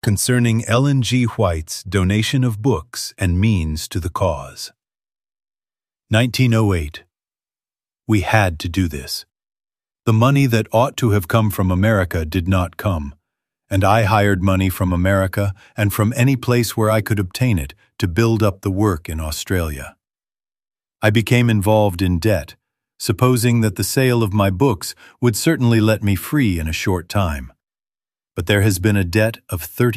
concerning Ellen G. White's donation of books and means to the cause. 1908. We had to do this. The money that ought to have come from America did not come, and I hired money from America and from any place where I could obtain it to build up the work in Australia. I became involved in debt, supposing that the sale of my books would certainly let me free in a short time. But there has been a debt of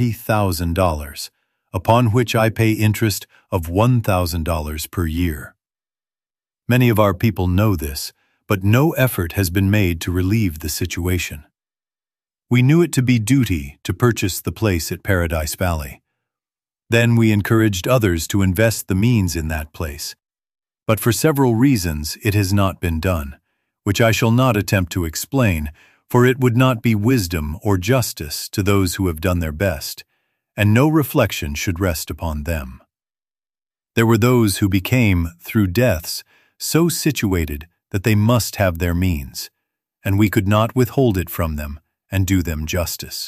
$30,000, upon which I pay interest of $1,000 per year. Many of our people know this, but no effort has been made to relieve the situation. We knew it to be duty to purchase the place at Paradise Valley. Then we encouraged others to invest the means in that place. But for several reasons it has not been done, which I shall not attempt to explain, for it would not be wisdom or justice to those who have done their best, and no reflection should rest upon them. There were those who became, through deaths, so situated that they must have their means, and we could not withhold it from them and do them justice.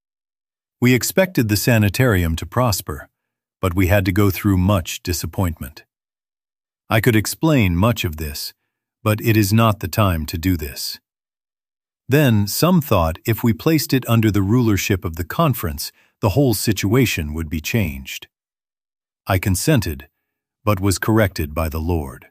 We expected the sanitarium to prosper, but we had to go through much disappointment. I could explain much of this, but it is not the time to do this. Then some thought if we placed it under the rulership of the conference, the whole situation would be changed. I consented, but was corrected by the Lord.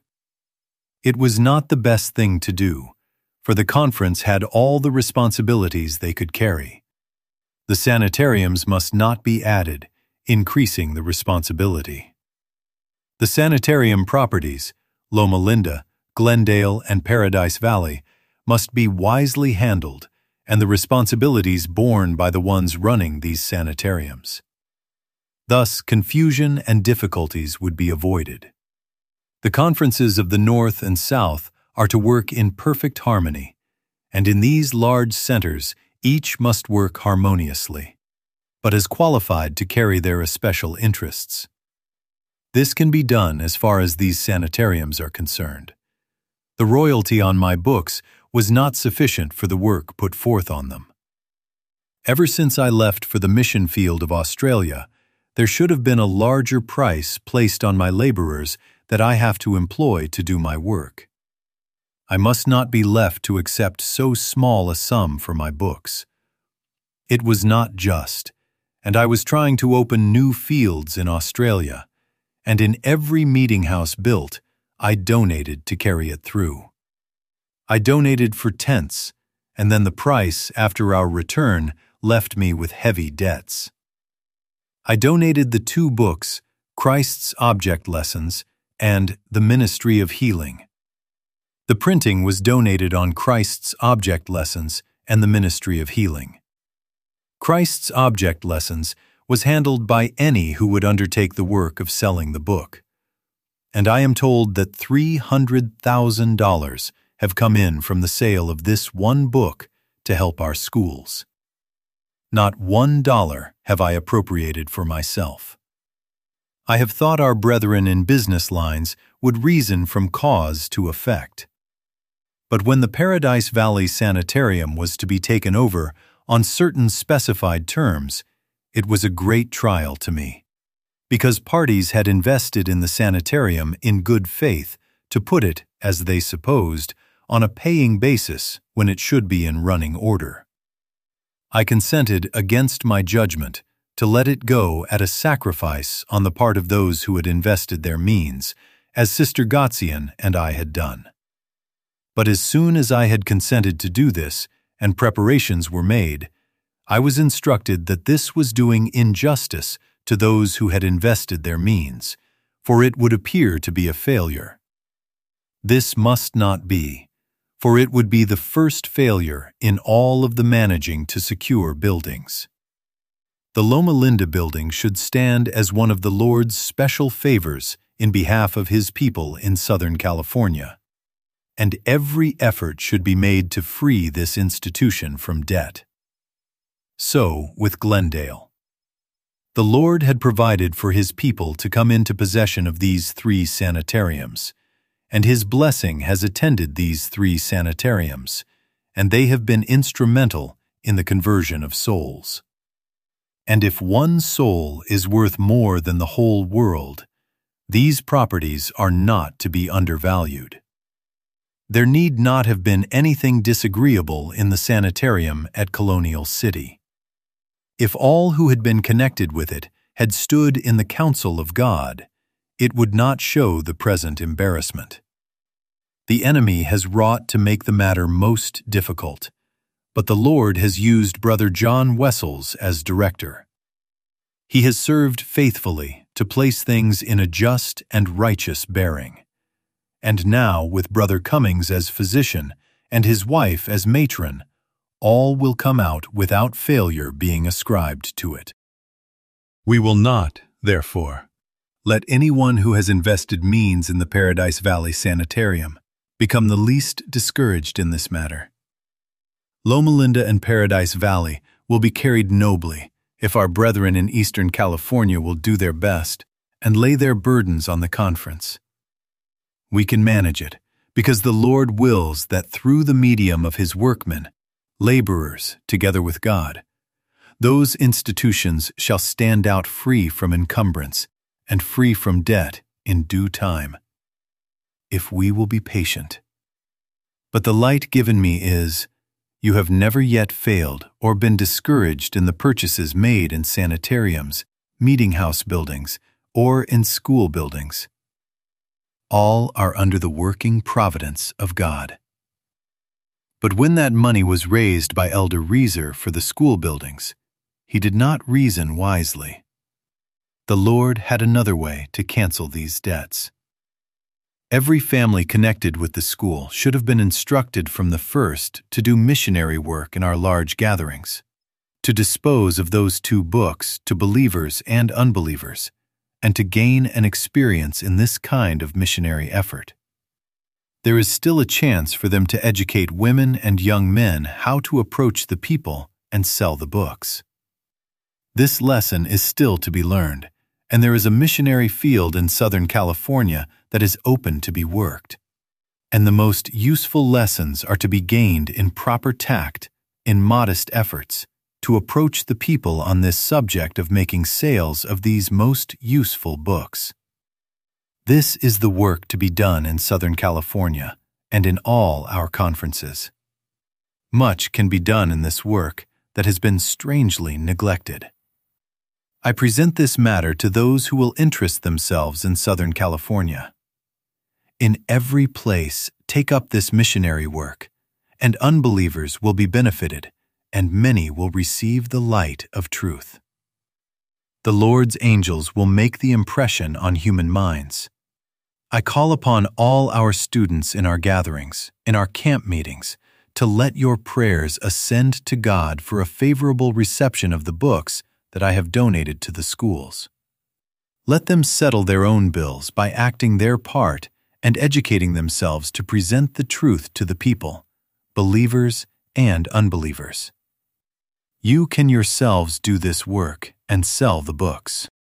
It was not the best thing to do, for the conference had all the responsibilities they could carry. The sanitariums must not be added, increasing the responsibility. The sanitarium properties, Loma Linda, Glendale, and Paradise Valley, must be wisely handled, and the responsibilities borne by the ones running these sanitariums. Thus, confusion and difficulties would be avoided. The conferences of the North and South are to work in perfect harmony, and in these large centers each must work harmoniously, but is qualified to carry their especial interests. This can be done as far as these sanitariums are concerned. The royalty on my books was not sufficient for the work put forth on them. Ever since I left for the mission field of Australia, there should have been a larger price placed on my laborers that I have to employ to do my work. I must not be left to accept so small a sum for my books. It was not just, and I was trying to open new fields in Australia, and in every meeting house built, I donated to carry it through. I donated for tenths, and then the price after our return left me with heavy debts. I donated the 2 books, Christ's Object Lessons and The Ministry of Healing. The printing was donated on Christ's Object Lessons and The Ministry of Healing. Christ's Object Lessons was handled by any who would undertake the work of selling the book. And I am told that $300,000 have come in from the sale of this one book to help our schools. Not $1 have I appropriated for myself. I have thought our brethren in business lines would reason from cause to effect. But when the Paradise Valley Sanitarium was to be taken over on certain specified terms, it was a great trial to me, because parties had invested in the sanitarium in good faith to put it, as they supposed, on a paying basis when it should be in running order. I consented against my judgment to let it go at a sacrifice on the part of those who had invested their means, as Sister Gotzian and I had done. But as soon as I had consented to do this, and preparations were made, I was instructed that this was doing injustice to those who had invested their means, for it would appear to be a failure. This must not be, for it would be the first failure in all of the managing to secure buildings. The Loma Linda building should stand as one of the Lord's special favors in behalf of His people in Southern California, and every effort should be made to free this institution from debt. So with Glendale. The Lord had provided for His people to come into possession of these 3 sanitariums, and His blessing has attended these 3 sanitariums, and they have been instrumental in the conversion of souls. And if one soul is worth more than the whole world, these properties are not to be undervalued. There need not have been anything disagreeable in the sanitarium at Colonial City. If all who had been connected with it had stood in the counsel of God, it would not show the present embarrassment. The enemy has wrought to make the matter most difficult, but the Lord has used Brother John Wessels as director. He has served faithfully to place things in a just and righteous bearing. And now, with Brother Cummings as physician and his wife as matron, all will come out without failure being ascribed to it. We will not, therefore, let anyone who has invested means in the Paradise Valley Sanitarium become the least discouraged in this matter. Loma Linda and Paradise Valley will be carried nobly if our brethren in Eastern California will do their best and lay their burdens on the conference. We can manage it because the Lord wills that through the medium of His workmen, laborers together with God, those institutions shall stand out free from encumbrance and free from debt in due time, if we will be patient. But the light given me is, you have never yet failed or been discouraged in the purchases made in sanitariums, meeting house buildings, or in school buildings. All are under the working providence of God. But when that money was raised by Elder Reeser for the school buildings, he did not reason wisely. The Lord had another way to cancel these debts. Every family connected with the school should have been instructed from the first to do missionary work in our large gatherings, to dispose of those 2 books to believers and unbelievers, and to gain an experience in this kind of missionary effort. There is still a chance for them to educate women and young men how to approach the people and sell the books. This lesson is still to be learned, and there is a missionary field in Southern California that is open to be worked. And the most useful lessons are to be gained in proper tact, in modest efforts, to approach the people on this subject of making sales of these most useful books. This is the work to be done in Southern California and in all our conferences. Much can be done in this work that has been strangely neglected. I present this matter to those who will interest themselves in Southern California. In every place, take up this missionary work, and unbelievers will be benefited, and many will receive the light of truth. The Lord's angels will make the impression on human minds. I call upon all our students in our gatherings, in our camp meetings, to let your prayers ascend to God for a favorable reception of the books that I have donated to the schools. Let them settle their own bills by acting their part and educating themselves to present the truth to the people, believers and unbelievers. You can yourselves do this work and sell the books.